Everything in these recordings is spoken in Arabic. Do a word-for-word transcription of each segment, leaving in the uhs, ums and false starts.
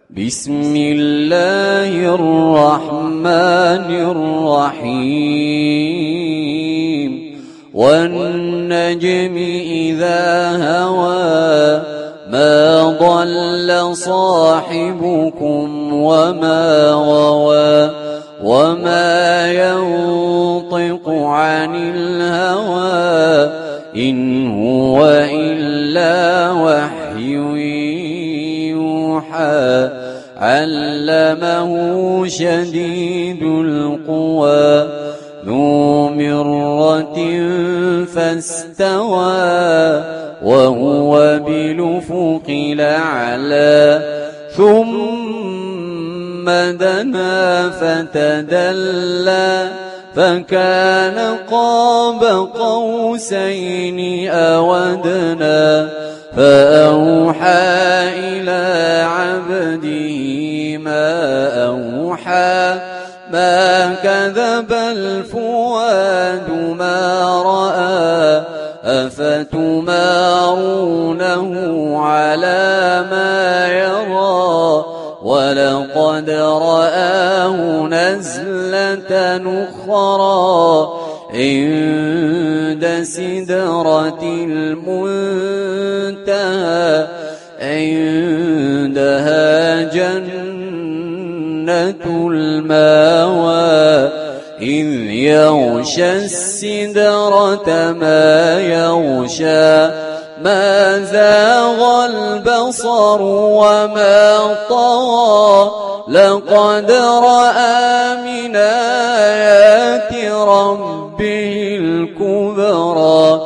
بسم الله الرحمن الرحيم والنجم إذا هوى ما ضل صاحبكم وما غوى وما ينطق عن الهوى إن هو إلا وحي يوحى علمه شديد القوى ذو مرة فاستوى وهو بالأفق الأعلى ثم دنا فتدلى فكان قاب قوسين أو أدنى فأوحى إلى عبده ما أوحى ما كذب الفؤاد ما رأى أفتمارونه على ما يرى ولقد رآه نزلة أخرى عند سدرة المنتهى عندها جنة المأوى إذ يغشى السدرة ما يغشى ما زاغ البصر وما طغى لقد رأى من آيات ربه الكبرى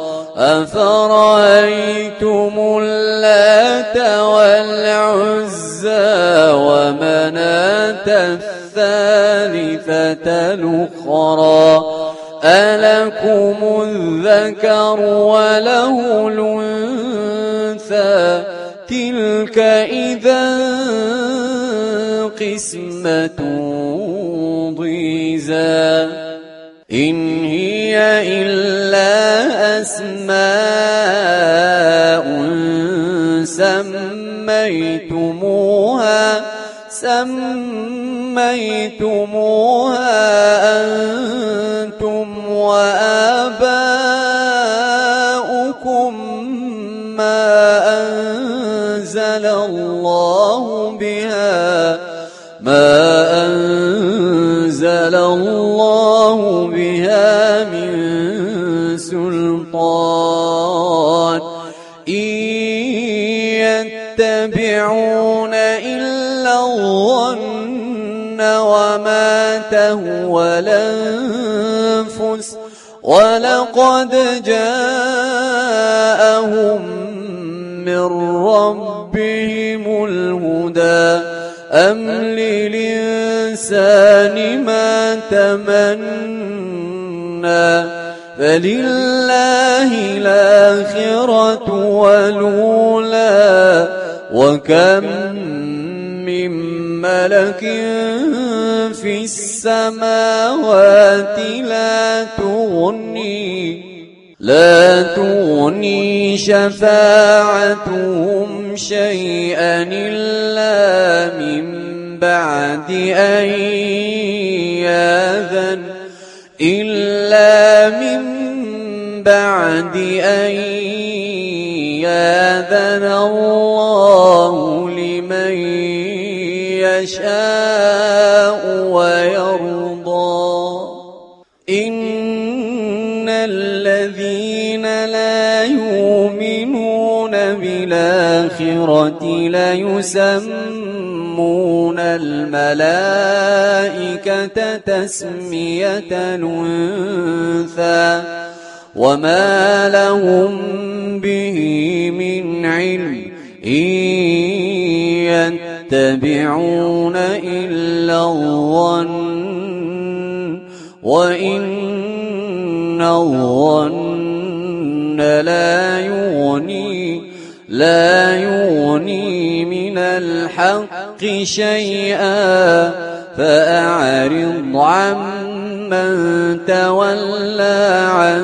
أفرأيتم اللات والعزى ومناة الثالثة الأخرى ألكم الذكر وله الأنثى تلك إذا قسمة ضيزى إن هي إلا أسماء سميتموها سميتموها أنتم وآباؤكم ما أنزل الله بها ما أنزل الله بها من سلطان إن يتبعون إلا الظن وما تهوى الأنفس ولقد جاءهم من ربهم الهدى أم للإنسان ما تمنى فلله الآخرة والأولى وكم من ملك في السماوات لا تغني لا تغني شفاعتهم شيئا إلا من بعد أن يأذن إلا من بعد أن يأذن الله لمن يشاء ويرضى إن الذين لا يؤمنون بالآخرة ليسمون الملائكة تسمية الأنثى وما لهم به من علم إن يتبعون إلا الظن وإن الظن لا يغني لا يغني من الحق شيئا فأعرض عمن تولى عن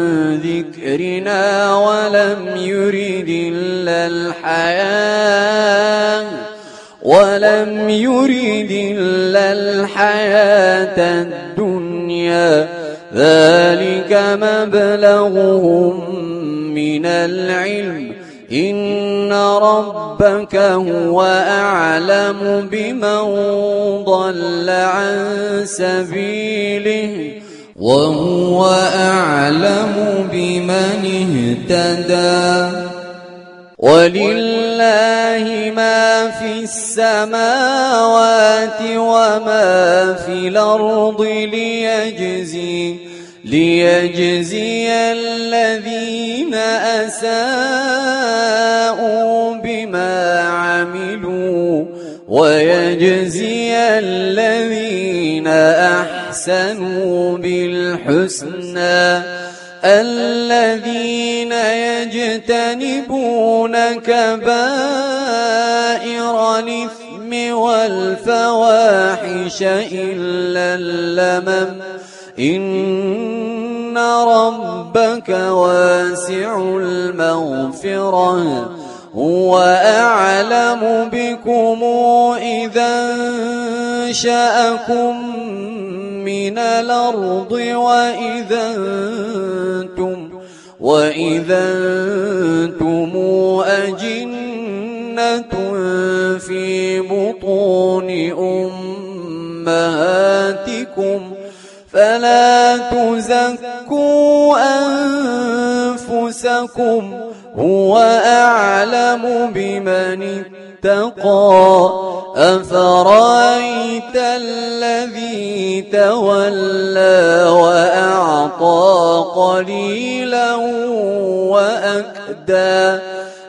ذكرنا ولم يرد إلا الحياة ولم يرد إلا الحياة الدنيا ذلك مبلغهم من العلم إن ربك هو أعلم بمن ضل عن سبيله وهو أعلم بمن اهتدى ولله ما في السماوات وما في الأرض ليجزي ليجزي الذين أساءوا بما عملوا ويجزي الذين أحسنوا بالحسنى الذين يجتنبون كبائر الإثم والفواحش إلا اللمم إن ربك واسع المغفرة هو أعلم بكم إذا أنشأكم من الأرض وإذا أنتم وإذا أنتم أجنة في بطون أمهاتكم فلا تزكوا أنفسكم هو أعلم بمن اتقى أفرأيت الذي تولى وأعطى قليلا وأكدى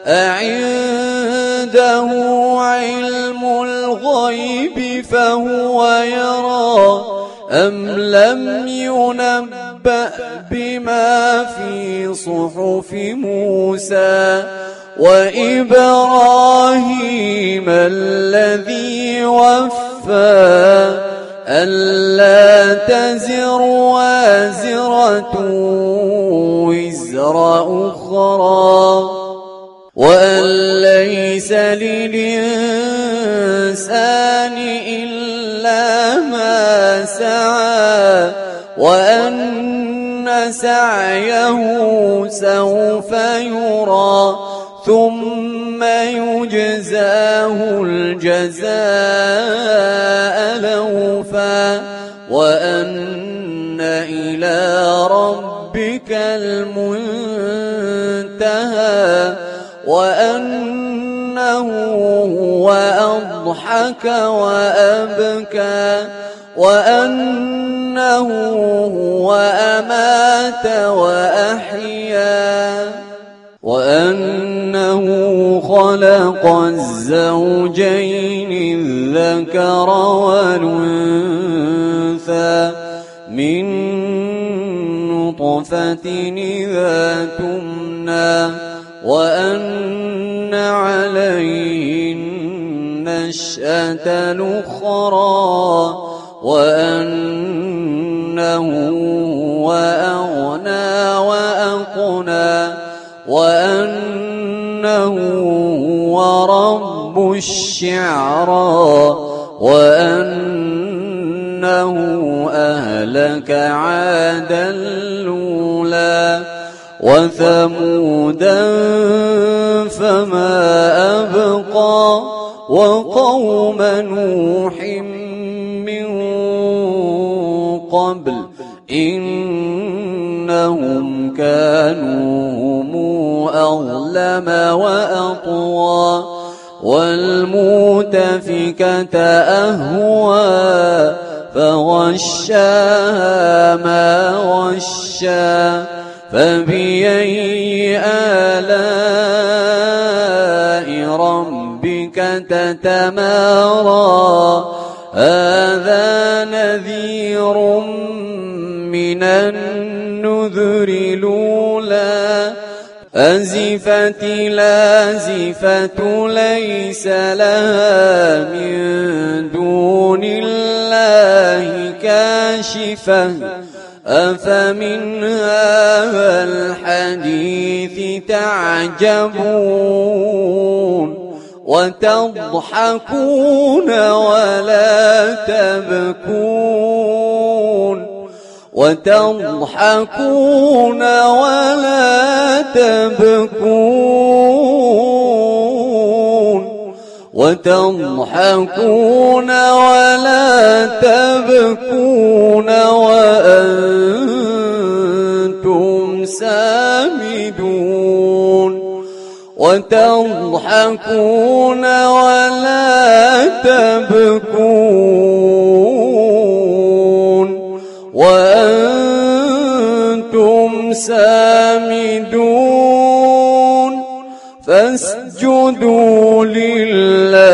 أعنده علم الغيب فهو يرى أم لم ينبأ بما في صحف موسى وإبراهيم الذي وفى ألا تزر وازرة وزر أخرى وأن ليس للإنسان إلا ما سعى وأن سعيه سوف يرى ثم يجزاه الجزاء الأوفى وأن إلى ربك المنتهى وأنه هو أضحك وأبكى وأنه هو أمات وأحيا وأنه خلق الزوجين الذكر والأنثى من نطفة إذا تمنى وأن عليه النشأة الأخرى وأنه وأغنى وأقنى وأنه هو رب الشعرى وأنه أهلك عادا الأولى وثمودا فما أبقى وقوم نوح من قبل إنهم كانوا هم أظلم وأطغى والمؤتفكة أهوى فغشاها ما غشا فبأي آلاء ربك تتمارى هذا نذير من النذر الأولى أزفت لازفة ليس لها من دون الله كاشفة أفمن هذا الحديث تعجبون وتضحكون ولا تبكون وتضحكون ولا تبكون وتضحكون ولا تبكون وأنتم سامدون وتضحكون ولا تبكون وأنتم سامدون فاسجدوا لله